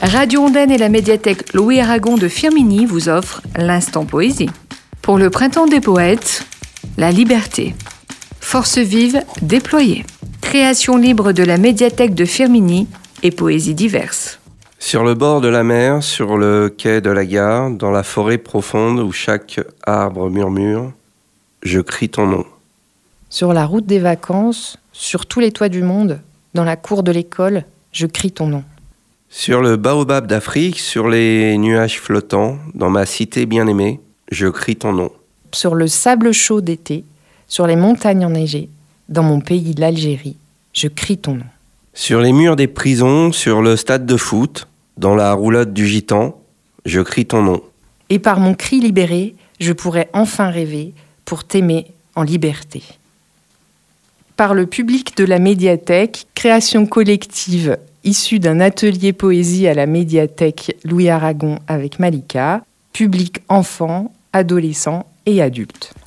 Radio Ondaine et la médiathèque Louis Aragon de Firminy vous offrent l'Instant Poésie. Pour le printemps des poètes, la liberté. Force vive déployée. Création libre de la médiathèque de Firminy et poésie diverse. Sur le bord de la mer, sur le quai de la gare, dans la forêt profonde où chaque arbre murmure, je crie ton nom. Sur la route des vacances, sur tous les toits du monde, dans la cour de l'école, je crie ton nom. Sur le baobab d'Afrique, sur les nuages flottants, dans ma cité bien-aimée, je crie ton nom. Sur le sable chaud d'été, sur les montagnes enneigées, dans mon pays l'Algérie, je crie ton nom. Sur les murs des prisons, sur le stade de foot, dans la roulotte du gitan, je crie ton nom. Et par mon cri libéré, je pourrais enfin rêver pour t'aimer en liberté. Par le public de la médiathèque, création collective issue d'un atelier poésie à la médiathèque Louis Aragon avec Malika, public enfants, adolescents et adultes.